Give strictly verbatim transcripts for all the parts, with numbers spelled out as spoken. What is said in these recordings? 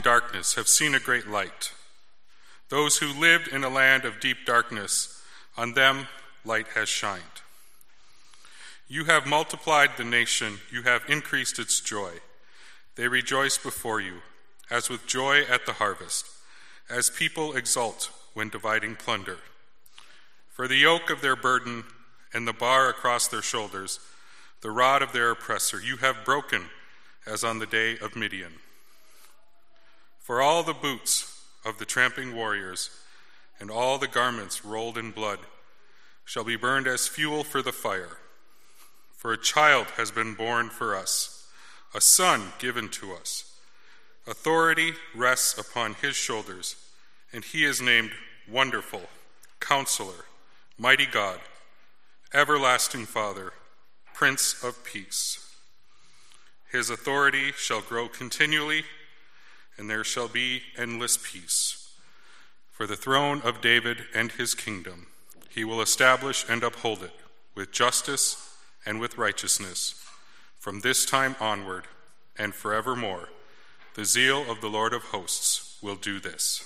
darkness have seen a great light. Those who lived in a land of deep darkness, on them light has shined. You have multiplied the nation, you have increased its joy. They rejoice before you, as with joy at the harvest, as people exult when dividing plunder. For the yoke of their burden and the bar across their shoulders, the rod of their oppressor, you have broken as on the day of Midian. For all the boots of the tramping warriors and all the garments rolled in blood shall be burned as fuel for the fire. For a child has been born for us, a son given to us. Authority rests upon his shoulders, and he is named Wonderful, Counselor, Mighty God, Everlasting Father, Prince of Peace. His authority shall grow continually, and there shall be endless peace. For the throne of David and his kingdom, he will establish and uphold it with justice and with righteousness, from this time onward and forevermore. The zeal of the Lord of hosts will do this.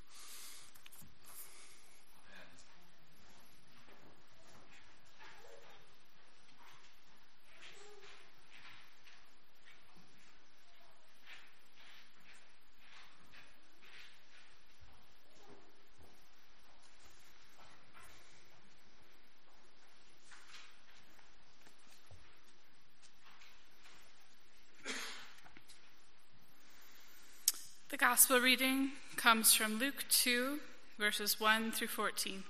The Gospel reading comes from Luke two, verses one through fourteen.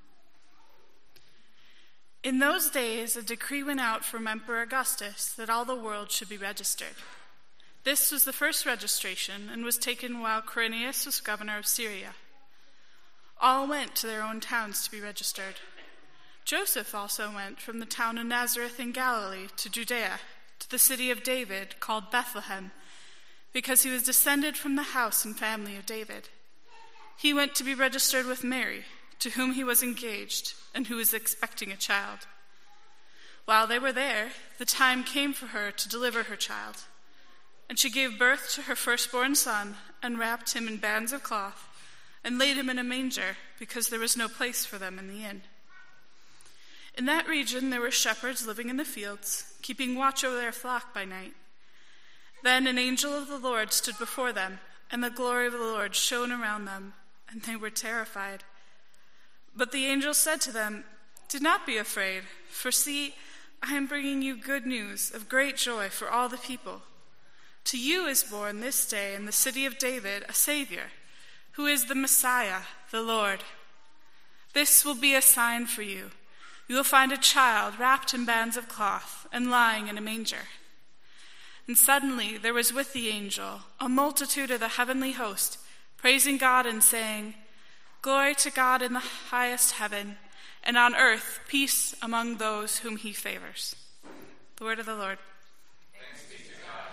In those days, a decree went out from Emperor Augustus that all the world should be registered. This was the first registration and was taken while Quirinius was governor of Syria. All went to their own towns to be registered. Joseph also went from the town of Nazareth in Galilee to Judea, to the city of David called Bethlehem, because he was descended from the house and family of David. He went to be registered with Mary, to whom he was engaged, and who was expecting a child. While they were there, the time came for her to deliver her child. And she gave birth to her firstborn son, and wrapped him in bands of cloth, and laid him in a manger, because there was no place for them in the inn. In that region there were shepherds living in the fields, keeping watch over their flock by night. Then an angel of the Lord stood before them, and the glory of the Lord shone around them, and they were terrified. But the angel said to them, "Do not be afraid, for see, I am bringing you good news of great joy for all the people. To you is born this day in the city of David a Savior, who is the Messiah, the Lord. This will be a sign for you. You will find a child wrapped in bands of cloth and lying in a manger." And suddenly there was with the angel a multitude of the heavenly host, praising God and saying, "Glory to God in the highest heaven, and on earth peace among those whom he favors." The word of the Lord. Thanks be to God.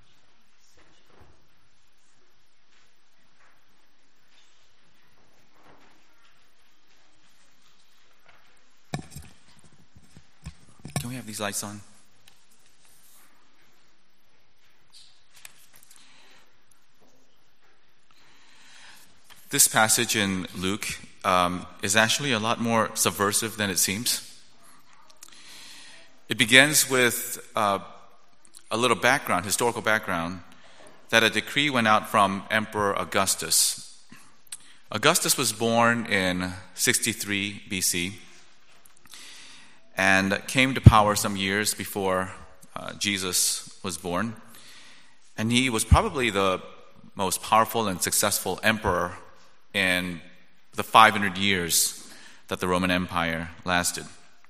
Can we have these lights on? This passage in Luke um, is actually a lot more subversive than it seems. It begins with uh, a little background, historical background, that a decree went out from Emperor Augustus. Augustus was born in sixty-three B C and came to power some years before uh, Jesus was born. And he was probably the most powerful and successful emperor in the five hundred years that the Roman Empire lasted.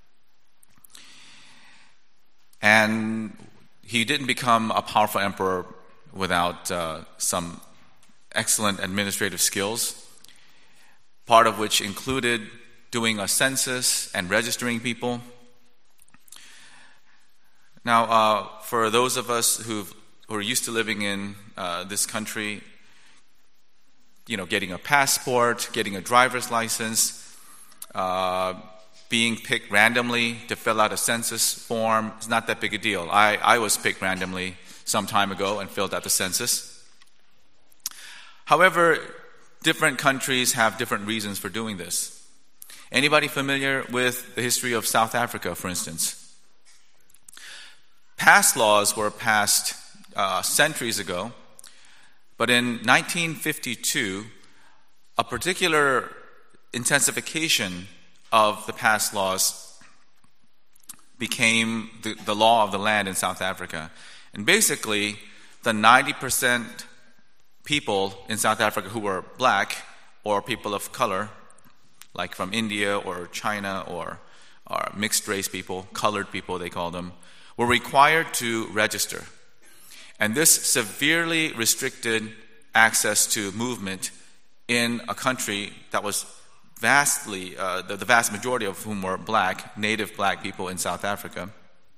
And he didn't become a powerful emperor without uh, some excellent administrative skills, part of which included doing a census and registering people. Now, uh, for those of us who've, who are used to living in uh, this country, you know, getting a passport, getting a driver's license, uh, being picked randomly to fill out a census form, it's not that big a deal. I, I was picked randomly some time ago and filled out the census. However, different countries have different reasons for doing this. Anybody familiar with the history of South Africa, for instance? Past laws were passed uh, centuries ago, but in nineteen fifty-two, a particular intensification of the past laws became the, the law of the land in South Africa. And basically, the ninety percent people in South Africa who were black or people of color, like from India or China or, or mixed race people, colored people they call them, were required to register. And this severely restricted access to movement in a country that was vastly, uh, the, the vast majority of whom were black, native black people in South Africa.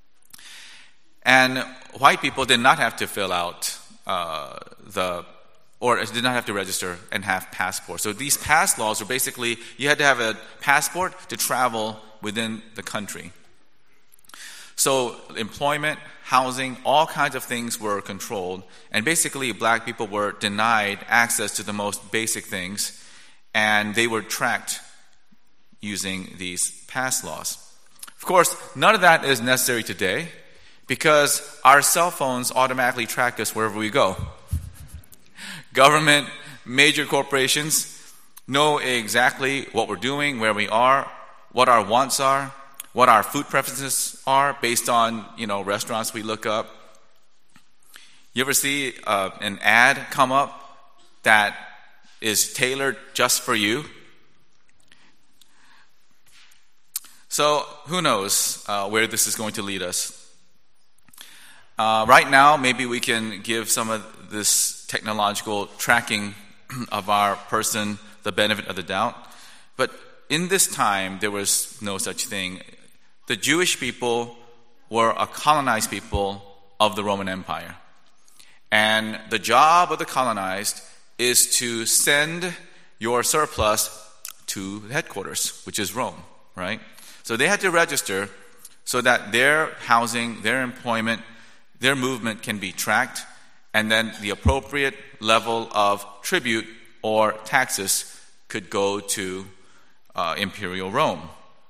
And white people did not have to fill out uh, the, or did not have to register and have passports. So these pass laws were basically, you had to have a passport to travel within the country. So employment, housing, all kinds of things were controlled. And basically, black people were denied access to the most basic things. And they were tracked using these pass laws. Of course, none of that is necessary today because our cell phones automatically track us wherever we go. Government, major corporations know exactly what we're doing, where we are, what our wants are, what our food preferences are based on, you know, restaurants we look up. You ever see uh, an ad come up that is tailored just for you? So who knows uh, where this is going to lead us? Uh, right now, maybe we can give some of this technological tracking of our person the benefit of the doubt. But in this time, there was no such thing. The Jewish people were a colonized people of the Roman Empire. And the job of the colonized is to send your surplus to the headquarters, which is Rome, right? So they had to register so that their housing, their employment, their movement can be tracked, and then the appropriate level of tribute or taxes could go to uh, Imperial Rome.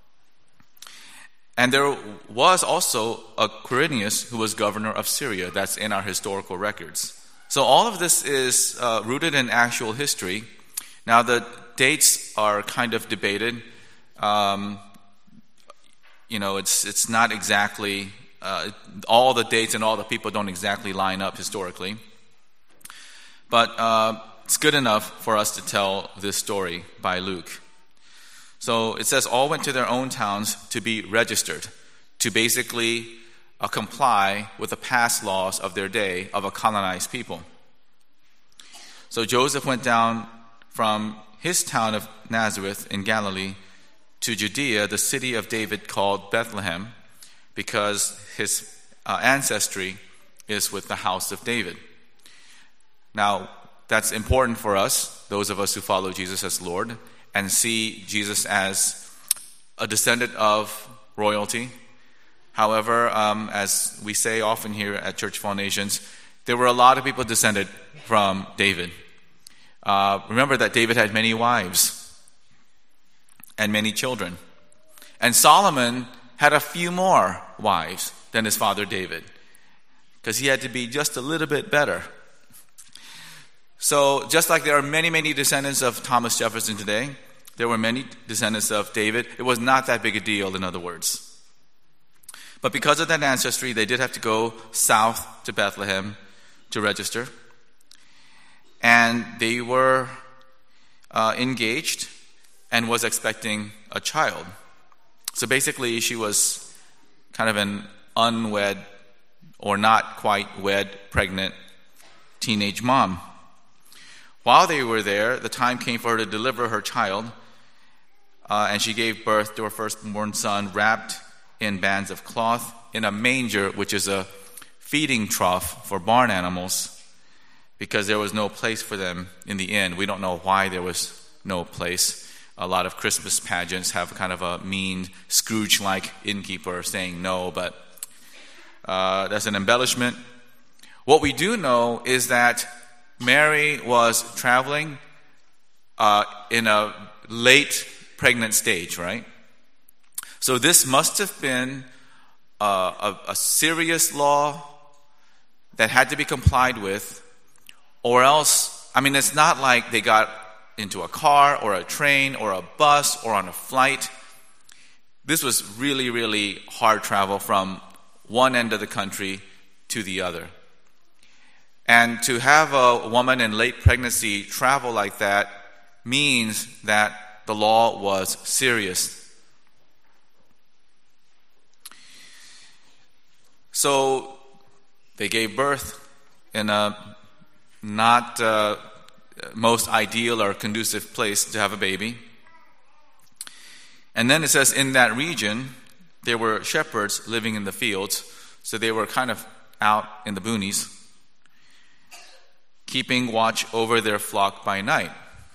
And there was also a Quirinius who was governor of Syria. That's in our historical records. So all of this is uh, rooted in actual history. Now the dates are kind of debated. Um, you know, it's it's not exactly, uh, all the dates and all the people don't exactly line up historically. But uh, it's good enough for us to tell this story by Luke. So it says, all went to their own towns to be registered, to basically uh, comply with the past laws of their day of a colonized people. So Joseph went down from his town of Nazareth in Galilee to Judea, the city of David called Bethlehem, because his uh, ancestry is with the house of David. Now, that's important for us, those of us who follow Jesus as Lord, and see Jesus as a descendant of royalty. However, um, as we say often here at Church of All Nations, there were a lot of people descended from David. Uh, remember that David had many wives and many children. And Solomon had a few more wives than his father David, because he had to be just a little bit better. So just like there are many, many descendants of Thomas Jefferson today, there were many descendants of David. It was not that big a deal, in other words. But because of that ancestry, they did have to go south to Bethlehem to register. And they were uh, engaged and was expecting a child. So basically, she was kind of an unwed or not quite wed, pregnant teenage mom. While they were there, the time came for her to deliver her child, uh, and she gave birth to her firstborn son, wrapped in bands of cloth, in a manger, which is a feeding trough for barn animals, because there was no place for them in the inn. We don't know why there was no place. A lot of Christmas pageants have kind of a mean Scrooge-like innkeeper saying no, but uh, that's an embellishment. What we do know is that Mary was traveling uh, in a late pregnant stage, right? So this must have been uh, a, a serious law that had to be complied with, or else, I mean, it's not like they got into a car or a train or a bus or on a flight. This was really, really hard travel from one end of the country to the other. And to have a woman in late pregnancy travel like that means that the law was serious. So they gave birth in a not uh, most ideal or conducive place to have a baby. And then it says in that region, there were shepherds living in the fields. So they were kind of out in the boonies, keeping watch over their flock by night.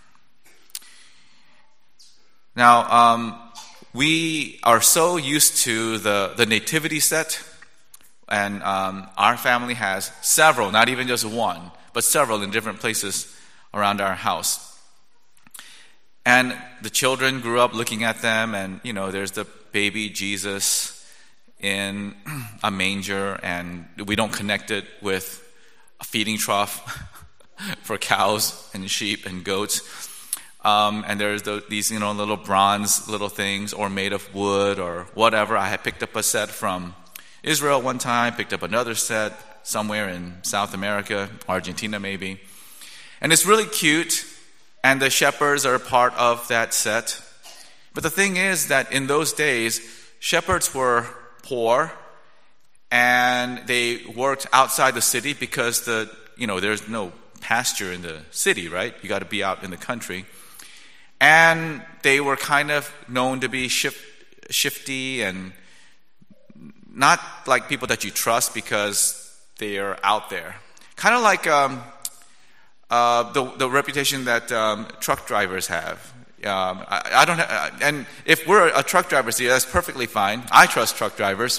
Now, um, we are so used to the, the nativity set, and um, our family has several, not even just one, but several in different places around our house. And the children grew up looking at them, and, you know, there's the baby Jesus in a manger, and we don't connect it with a feeding trough for cows and sheep and goats. Um, and there's the, these, you know, little bronze little things, or made of wood or whatever. I had picked up a set from Israel one time, picked up another set somewhere in South America, Argentina maybe. And it's really cute, and the shepherds are part of that set. But the thing is that in those days, shepherds were poor, and they worked outside the city because the, you know, there's no pasture in the city, right? You got to be out in the country. And they were kind of known to be shift, shifty and not like people that you trust because they are out there. Kind of like um, uh, the, the reputation that um, truck drivers have. Um, I, I don't ha- and if we're a truck driver here, that's perfectly fine. I trust truck drivers.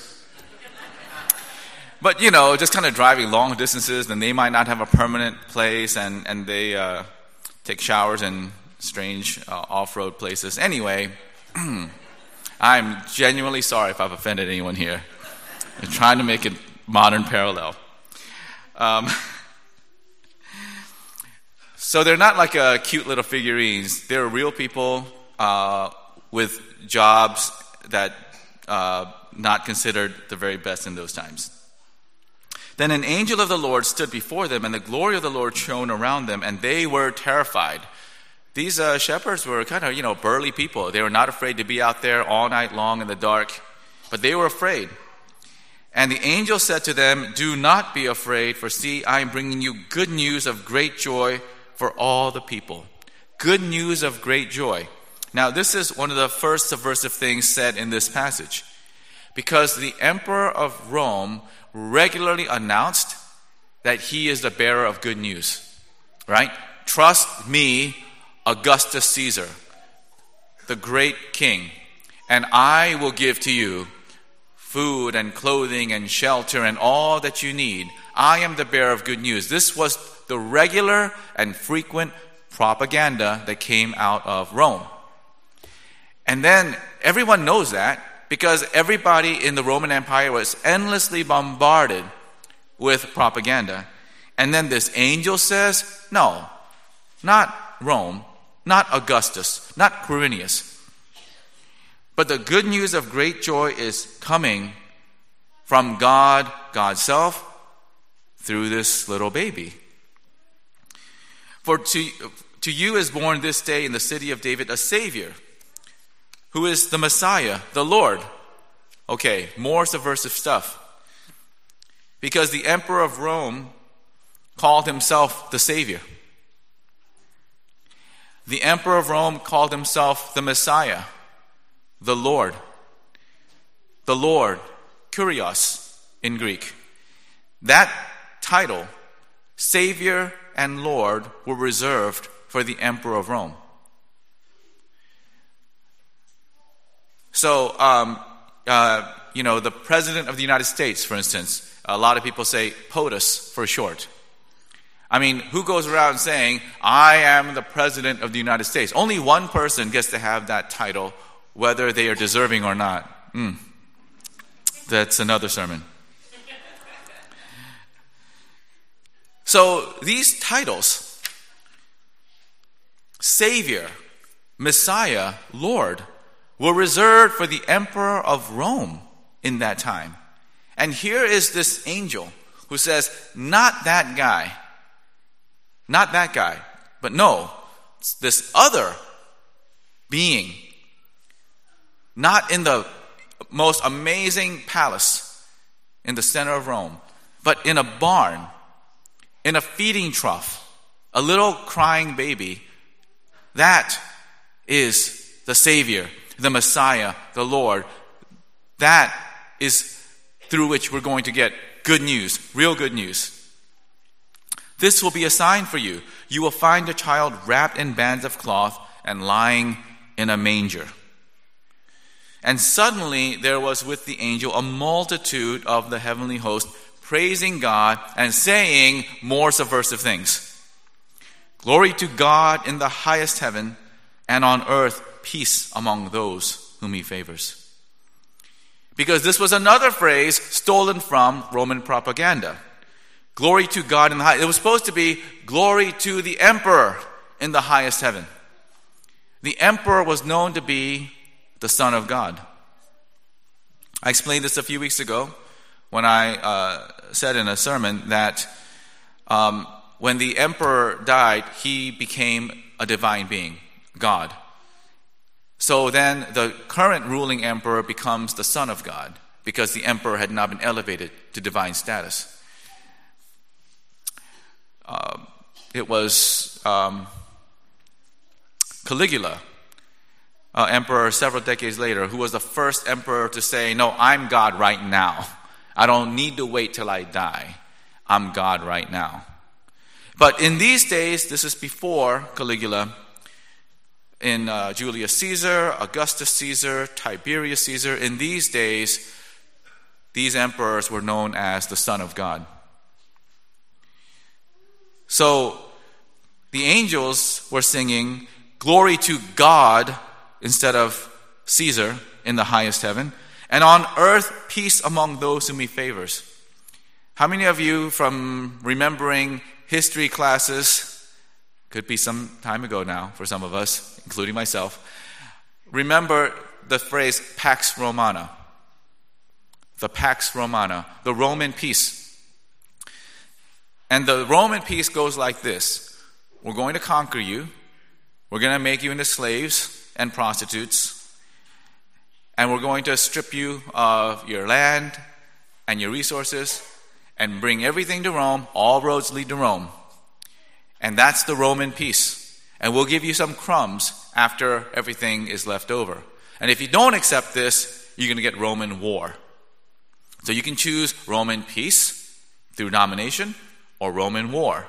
But, you know, just kind of driving long distances, then they might not have a permanent place, and, and they uh, take showers in strange uh, off-road places. Anyway, I'm genuinely sorry if I've offended anyone here. I'm trying to make a modern parallel. Um, so they're not like uh, cute little figurines. They're real people uh, with jobs that uh, not considered the very best in those times. Then an angel of the Lord stood before them, and the glory of the Lord shone around them, and they were terrified. These uh, shepherds were kind of, you know, burly people. They were not afraid to be out there all night long in the dark, but they were afraid. And the angel said to them, "Do not be afraid, for see, I am bringing you good news of great joy for all the people." Good news of great joy. Now, this is one of the first subversive things said in this passage, because the emperor of Rome regularly announced that he is the bearer of good news, right? Trust me, Augustus Caesar, the great king, and I will give to you food and clothing and shelter and all that you need. I am the bearer of good news. This was the regular and frequent propaganda that came out of Rome. And then everyone knows that, because everybody in the Roman Empire was endlessly bombarded with propaganda. And then this angel says, no, not Rome, not Augustus, not Quirinius. But the good news of great joy is coming from God, God's self, through this little baby. For to, to you is born this day in the city of David a Savior, who is the Messiah, the Lord. Okay, more subversive stuff. Because the emperor of Rome called himself the Savior. The emperor of Rome called himself the Messiah, the Lord. The Lord, Kyrios in Greek. That title, Savior and Lord, were reserved for the emperor of Rome. So, um, uh, you know, the president of the United States, for instance, a lot of people say POTUS for short. I mean, who goes around saying, I am the President of the United States? Only one person gets to have that title, whether they are deserving or not. Mm. That's another sermon. So these titles, Savior, Messiah, Lord, were reserved for the emperor of Rome in that time. And here is this angel who says, not that guy, not that guy, but no, it's this other being, not in the most amazing palace in the center of Rome, but in a barn, in a feeding trough, a little crying baby. That is the Savior, the Messiah, the Lord. That is through which we're going to get good news, real good news. This will be a sign for you. You will find a child wrapped in bands of cloth and lying in a manger. And suddenly there was with the angel a multitude of the heavenly host praising God and saying more subversive things. Glory to God in the highest heaven, and on earth peace among those whom he favors. Because this was another phrase stolen from Roman propaganda. Glory to God in the highest. It was supposed to be glory to the emperor in the highest heaven. The emperor was known to be the Son of God. I explained this a few weeks ago when I uh, said in a sermon that um, when the emperor died, he became a divine being, God. So then the current ruling emperor becomes the Son of God because the emperor had not been elevated to divine status. Uh, it was um, Caligula, uh, emperor several decades later, who was the first emperor to say, no, I'm God right now. I don't need to wait till I die. I'm God right now. But in these days, this is before Caligula, in uh, Julius Caesar, Augustus Caesar, Tiberius Caesar, in these days, these emperors were known as the Son of God. So the angels were singing glory to God instead of Caesar in the highest heaven, and on earth peace among those whom he favors. How many of you, from remembering history classes, could be some time ago now for some of us, including myself, remember the phrase Pax Romana? The Pax Romana, the Roman peace. And the Roman peace goes like this. We're going to conquer you. We're going to make you into slaves and prostitutes. And we're going to strip you of your land and your resources and bring everything to Rome. All roads lead to Rome. And that's the Roman peace. And we'll give you some crumbs after everything is left over. And if you don't accept this, you're going to get Roman war. So you can choose Roman peace through domination, or Roman war.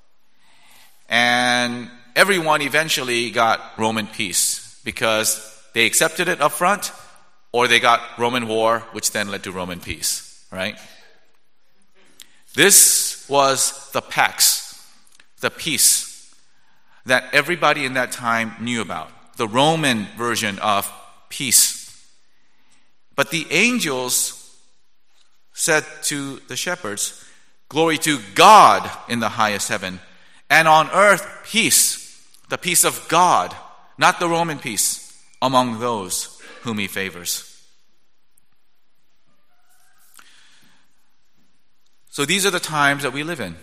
And everyone eventually got Roman peace because they accepted it up front, or they got Roman war, which then led to Roman peace, right? This was the Pax, the peace that everybody in that time knew about, the Roman version of peace. But the angels said to the shepherds, glory to God in the highest heaven, and on earth peace, the peace of God, not the Roman peace, among those whom he favors. So these are the times that we live in,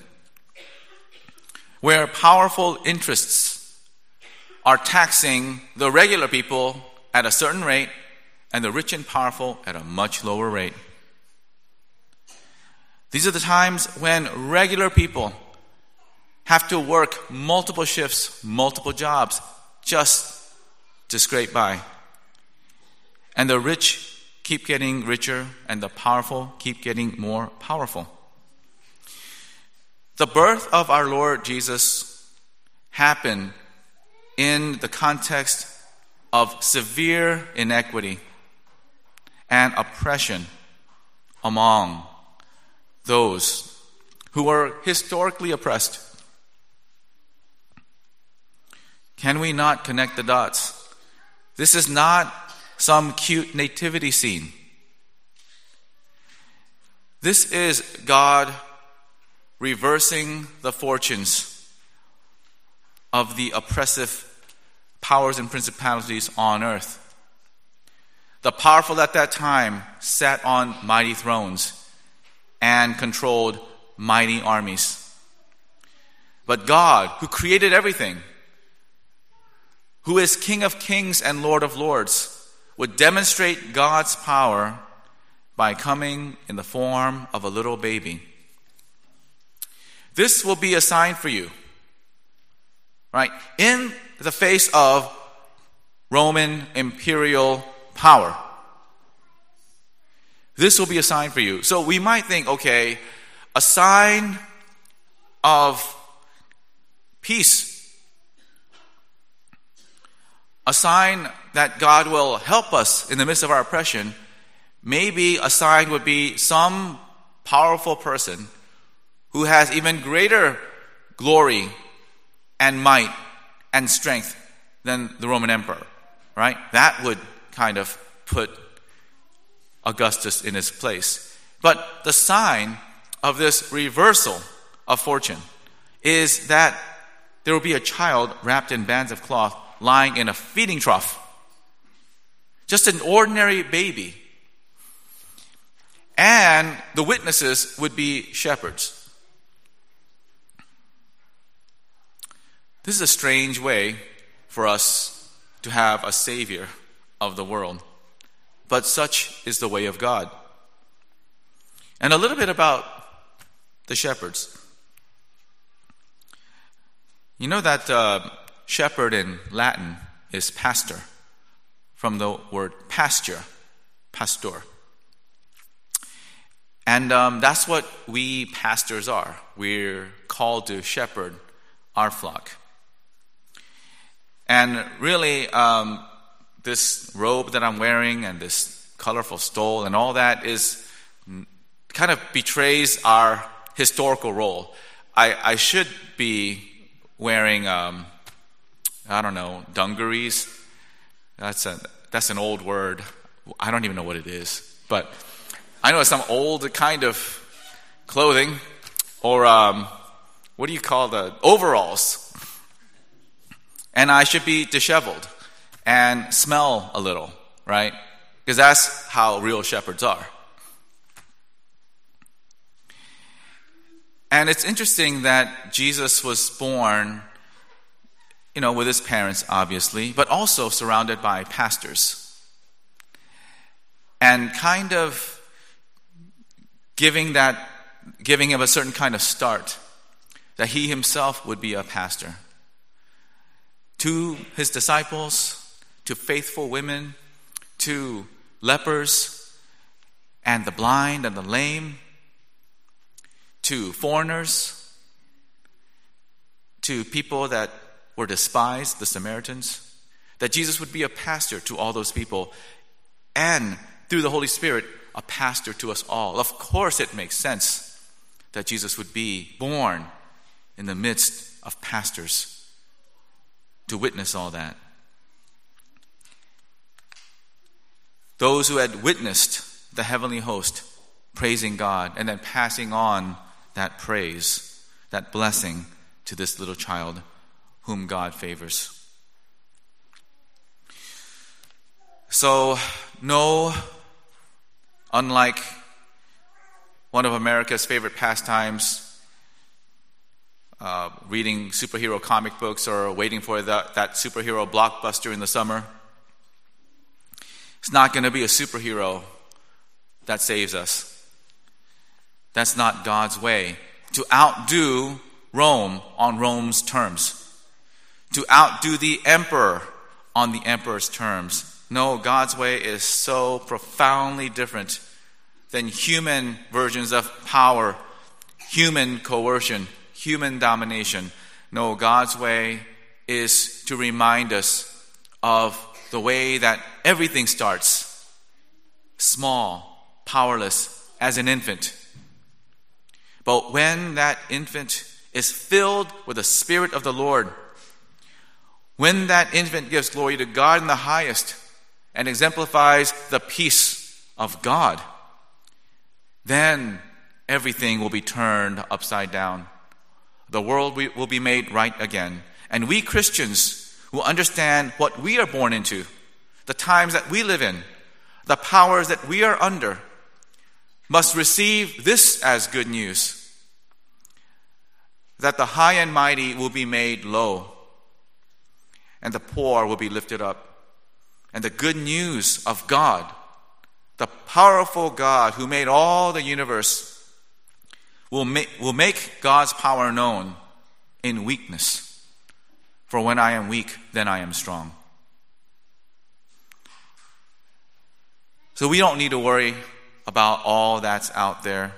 where powerful interests are taxing the regular people at a certain rate and the rich and powerful at a much lower rate. These are the times when regular people have to work multiple shifts, multiple jobs, just to scrape by. And the rich keep getting richer, and the powerful keep getting more powerful. The birth of our Lord Jesus happened in the context of severe inequity and oppression among those who were historically oppressed Can we not connect the dots? This is not some cute nativity scene. This is God reversing the fortunes of the oppressive powers and principalities on earth. The powerful at that time sat on mighty thrones and controlled mighty armies. But God, who created everything, who is King of kings and Lord of lords, would demonstrate God's power by coming in the form of a little baby. This will be a sign for you, right? In the face of Roman imperial power. This will be a sign for you. So we might think, okay, a sign of peace, a sign that God will help us in the midst of our oppression. Maybe a sign would be some powerful person who has even greater glory and might and strength than the Roman emperor, right? That would kind of put Augustus in his place. But the sign of this reversal of fortune is that there will be a child wrapped in bands of cloth lying in a feeding trough. Just an ordinary baby. And the witnesses would be shepherds. This is a strange way for us to have a savior of the world. But such is the way of God. And a little bit about the shepherds. You know that uh, shepherd in Latin is pastor, from the word pasture, pastor. And um, that's what we pastors are. We're called to shepherd our flock. And really, um, this robe that I'm wearing and this colorful stole and all that is kind of betrays our historical role. I, I should be wearing, um, I don't know, dungarees. That's a that's an old word. I don't even know what it is, but I know it's some old kind of clothing, or um, what do you call the overalls? And I should be disheveled and smell a little, right? Because that's how real shepherds are. And it's interesting that Jesus was born, you know, with his parents, obviously, but also surrounded by pastors. And kind of giving that, giving him a certain kind of start, that he himself would be a pastor. To his disciples, to faithful women, to lepers, and the blind and the lame, to foreigners, to people that were despised, the Samaritans, that Jesus would be a pastor to all those people, and through the Holy Spirit, a pastor to us all. Of course, it makes sense that Jesus would be born in the midst of pastors to witness all that. Those who had witnessed the heavenly host praising God and then passing on that praise, that blessing to this little child whom God favors. So, no, unlike one of America's favorite pastimes, uh, reading superhero comic books or waiting for the, that superhero blockbuster in the summer, it's not going to be a superhero that saves us. That's not God's way. To outdo Rome on Rome's terms. To outdo the emperor on the emperor's terms. No, God's way is so profoundly different than human versions of power, human coercion, human domination. No, God's way is to remind us of the way that everything starts. Small, powerless, as an infant. But when that infant is filled with the Spirit of the Lord, when that infant gives glory to God in the highest and exemplifies the peace of God, then everything will be turned upside down. The world will be made right again. And we Christians will understand what we are born into, the times that we live in, the powers that we are under, must receive this as good news, that the high and mighty will be made low, and the poor will be lifted up. And the good news of God, the powerful God who made all the universe, will make, will make God's power known in weakness. For when I am weak, then I am strong. So we don't need to worry about all that's out there.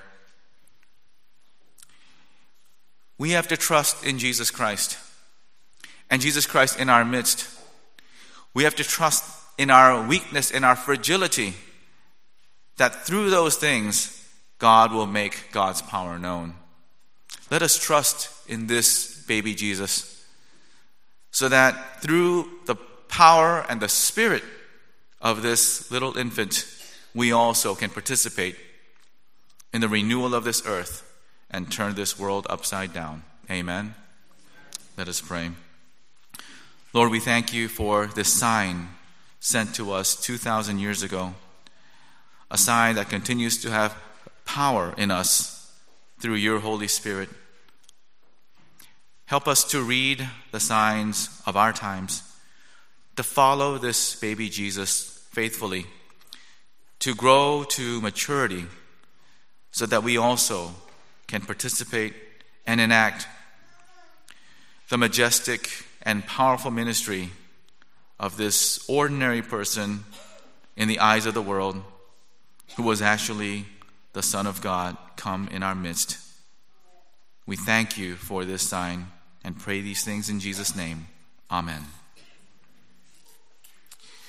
We have to trust in Jesus Christ. And Jesus Christ in our midst. We have to trust in our weakness, in our fragility, that through those things, God will make God's power known. Let us trust in this baby Jesus, so that through the power and the spirit of this little infant, we also can participate in the renewal of this earth and turn this world upside down. Amen. Let us pray. Lord, we thank you for this sign sent to us two thousand years ago, a sign that continues to have power in us through your Holy Spirit. Help us to read the signs of our times, to follow this baby Jesus faithfully, to grow to maturity, so that we also can participate and enact the majestic and powerful ministry of this ordinary person in the eyes of the world, who was actually the Son of God come in our midst. We thank you for this sign and pray these things in Jesus' name. Amen.